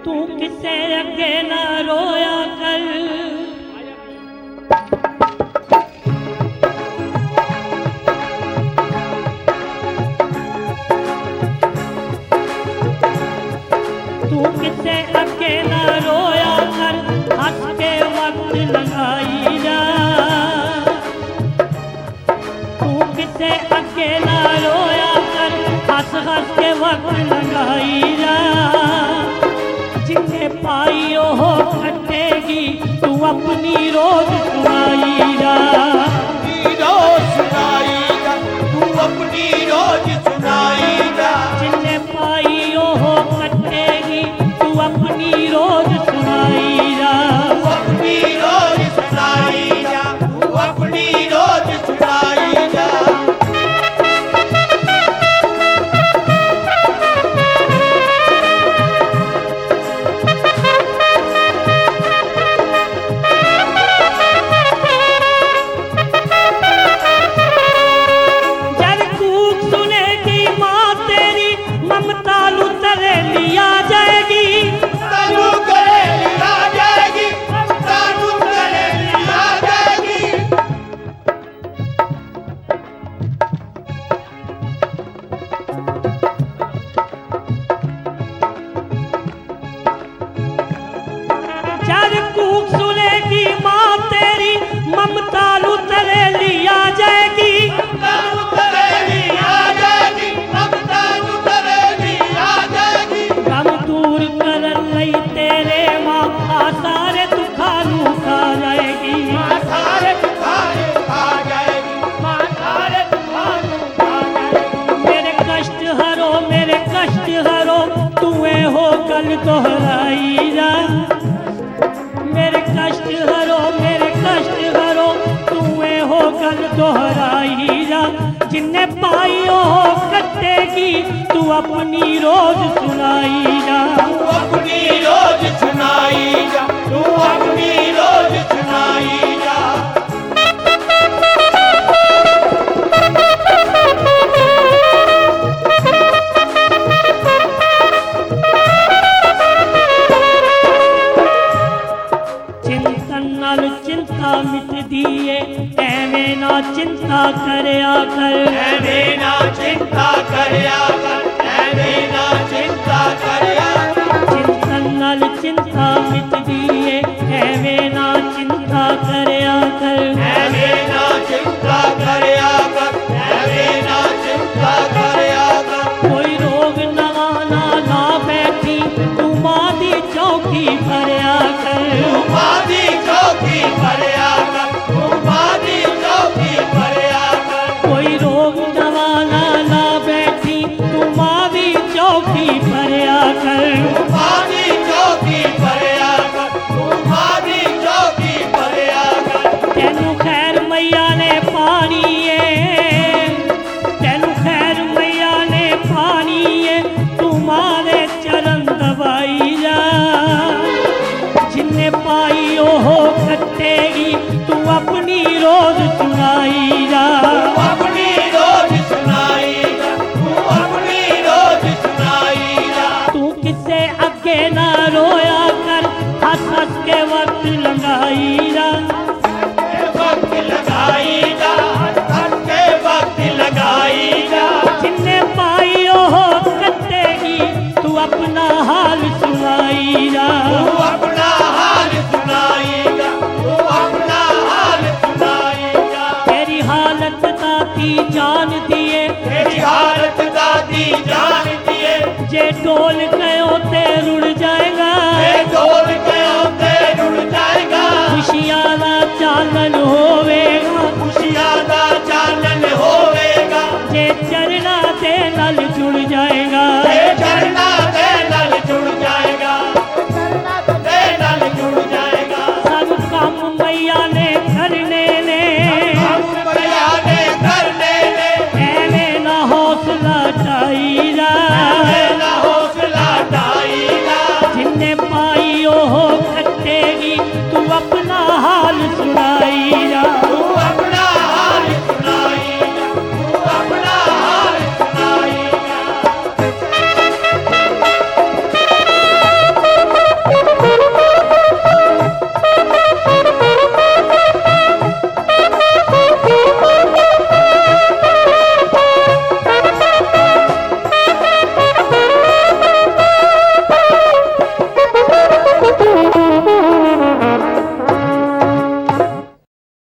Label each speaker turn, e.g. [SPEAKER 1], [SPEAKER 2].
[SPEAKER 1] तू किसे अगे ना रोया कर। तू किसे अगे ना रोया कर, हंस के वक्त लगाई जा। तू किसे अगे ना रोया कर, हंस हंस के वक्त लगाई जा। जिन्हें पाई ओह कटेगी, तू अपनी रोज सुनाई जा।
[SPEAKER 2] रोज सुनाई जा, तू अपनी रोज सुनाई जा।
[SPEAKER 1] जिन्हें पाई ओह कटेगी, तू अपनी रोज सुनाई जा।
[SPEAKER 2] तू अपनी रोज सुनाई जा, तू अपनी रोज सुनाई जा।
[SPEAKER 1] जब कूक सुनेगी माँ तेरी, ममता लुतरे लिया जाएगी।
[SPEAKER 2] तालू करे लिया जाएगी, तालू करे लिया जाएगी।
[SPEAKER 1] जब कूक सुनेगी माँ तेरी, ममता लुतरे लिया जाएगी।
[SPEAKER 2] तालू करे लिया जाएगी, अब तालू करे लिया जाएगी।
[SPEAKER 1] गम दूर करन लई तेरे माँ सारे दुखानू खा जाएगी।
[SPEAKER 2] माँ सारे दुखाने खा जाएगी, माँ सारे दुखाने खा जाएगी।
[SPEAKER 1] मेरे कष्ट हरो, मेरे कष्ट हरो, तुए हो कल दोहराई जा। मेरे कष्ट हरो, मेरे कष्ट हरो, तुए हो कल दोहराई जा। जिन्हें पाई हो कटेगी, तू अपनी रोज सुनाई जा।
[SPEAKER 2] तू अपनी रोज सुनाई जा, तू अपनी रोज सुनाई जा।
[SPEAKER 1] चिंतन नाल चिंता मिट दिए, एवें ना चिंता करया कर।
[SPEAKER 2] ऐਵੇਂ ना चिंता करया कर, ऐਵੇਂ ना चिंता करया कर।
[SPEAKER 1] चिंतन नाल चिंता मिट दिए, एवें ना चिंता करया कर।
[SPEAKER 2] ऐਵੇਂ ना चिंता करया कर, ऐਵੇਂ ना चिंता करया कर।
[SPEAKER 1] कोई रोग नवाना ना बैठी, तू माँ दी चौकी भरया कर।
[SPEAKER 2] तू माँ दी चौकी भरया कर, तू माँ दी चौकी भरया कर।
[SPEAKER 1] कोई रोग नवाना ना बैठी, तू माँ दी चौकी भरया कर।
[SPEAKER 2] तू माँ दी चौकी भरया कर, तू माँ दी चौकी भरया कर।
[SPEAKER 1] तेनू खैर मैया ने पानी है, तेनू खैर मैया ने पानी है, तू मारे चरण दबाई जा। जिन्हें पाई ओह कटेगी, तू अपनी रोज सुनाई जा।
[SPEAKER 2] तू अपनी रोज सुनाई जा, तू अपनी रोज सुनाई जा।
[SPEAKER 1] तू किसे अगे ना रोया कर, हंस हंस के वक्त लगाई जा।
[SPEAKER 2] के वक्त लगाई जा, हर के वक्त लगाई जा।
[SPEAKER 1] जिन्हें पाई ओह कटेगी, तू अपना हाल सुनाई जा।
[SPEAKER 2] तू अपना हाल सुनाई जा, तू अपना हाल सुनाई जा।
[SPEAKER 1] तेरी हालत दाती जान दिए,
[SPEAKER 2] तेरी हालत दादी जान दिए।
[SPEAKER 1] जे डोल गयो ते रुड़ जाएगा।
[SPEAKER 2] ये डोल गयो ते रुड़ जाएगा।
[SPEAKER 1] खुशियां दा चानन होवेगा,
[SPEAKER 2] खुशियां दा चानन होवेगा।
[SPEAKER 1] जे चरना दे नाल जुड़ जाएगा।
[SPEAKER 2] ये चढ़ना दे नाल जुड़ जाएगा, दे नाल जुड़ जाएगा।
[SPEAKER 1] सब काम मैया ने करने ने,
[SPEAKER 2] हम मैया ने करने ने,
[SPEAKER 1] एवें ना हौसला ढाई जा।
[SPEAKER 2] ऐਵੇਂ ना हौसला ढाई जा।
[SPEAKER 1] जिन्हें पाई ओह कटेगी, तू अपना हाल सुना